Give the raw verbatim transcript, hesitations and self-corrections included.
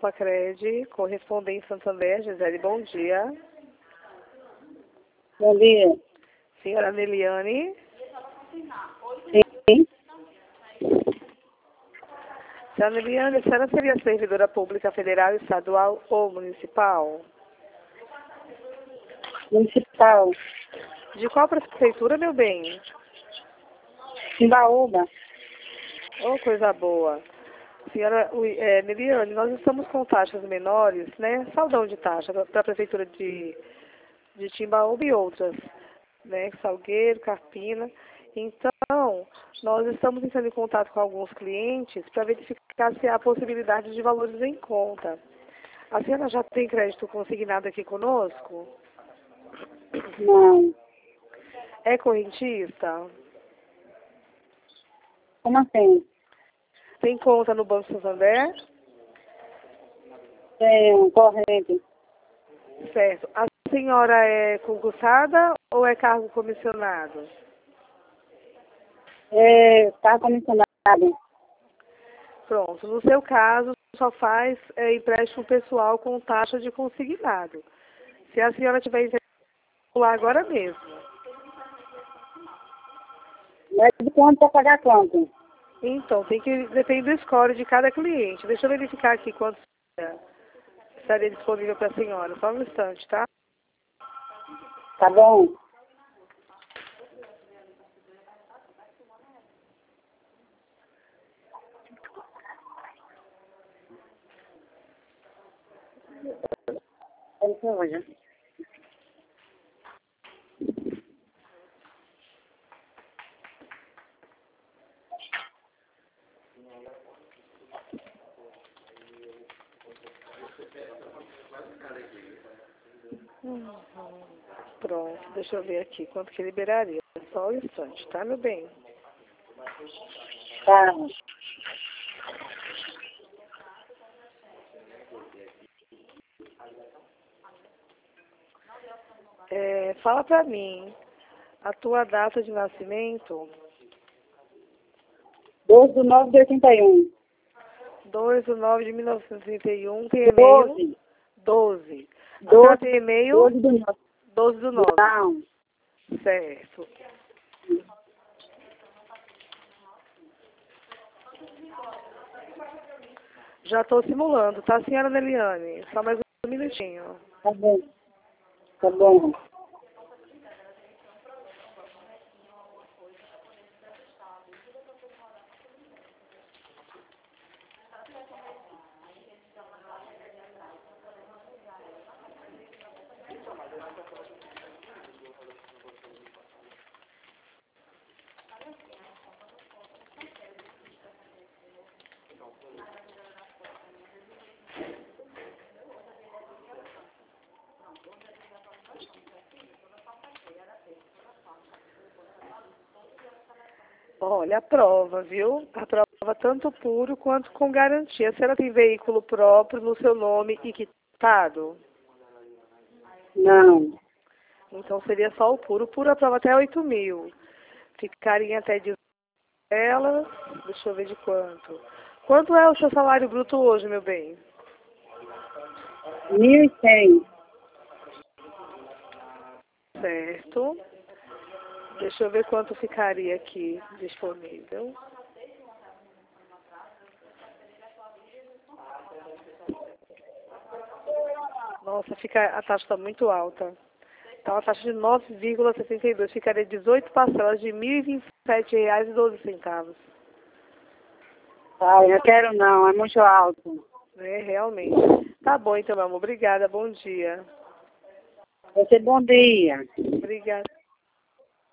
Pacred, correspondente Santander, Gisele, bom dia. Bom dia. Senhora Neliane. Sim. Senhora Neliane, a senhora seria servidora pública federal, estadual ou municipal? Municipal. De qual prefeitura, meu bem? Timbaúba. Oh, coisa boa. Senhora é, Neliane, nós estamos com taxas menores, né? Saldão de taxa para a prefeitura de, de Timbaúba e outras, né? Salgueiro, Carpina. Então, nós estamos entrando em contato com alguns clientes para verificar se há possibilidade de valores em conta. A senhora já tem crédito consignado aqui conosco? Não. É correntista? Como assim? Tem conta no Banco Santander? Tem corrente. Certo. A senhora é concursada ou é cargo comissionado? É, tá comissionado. Pronto. No seu caso, só faz é, empréstimo pessoal com taxa de consignado. Se a senhora tiver interesse, lá agora mesmo. Mas de quanto para pagar quanto? Então, tem que depende do score de cada cliente. Deixa eu verificar aqui quanto estaria disponível para a senhora. Só um instante, tá? Tá bom? Hoje. Uhum. Pronto, deixa eu ver aqui quanto que liberaria. Só um instante, tá, meu bem? Tá. É, fala pra mim, a tua data de nascimento? doze de nove de oitenta e um. dois de nove de mil novecentos e trinta e um, tem e-mail? doze. doze. A senhora tem e-mail? doze do nove. doze do nove. Não. Certo. Já estou simulando, tá, senhora Neliane? Só mais um minutinho. Tá bom. Tá bom. Olha, a prova, viu? A prova tanto puro quanto com garantia. A senhora tem veículo próprio no seu nome e quitado? Não. Então seria só o puro. O puro a prova até oito mil. Ficaria até de elas. Deixa eu ver de quanto. Quanto é o seu salário bruto hoje, meu bem? Mil e cem. Certo. Deixa eu ver quanto ficaria aqui disponível. Nossa, fica, a taxa está muito alta. Então a taxa de nove vírgula setenta e dois ficaria dezoito parcelas de mil e vinte e sete reais e doze centavos. Ah, eu quero não, é muito alto. É, realmente. Tá bom então, meu amor. Obrigada. Bom dia. Você bom dia. Obrigada.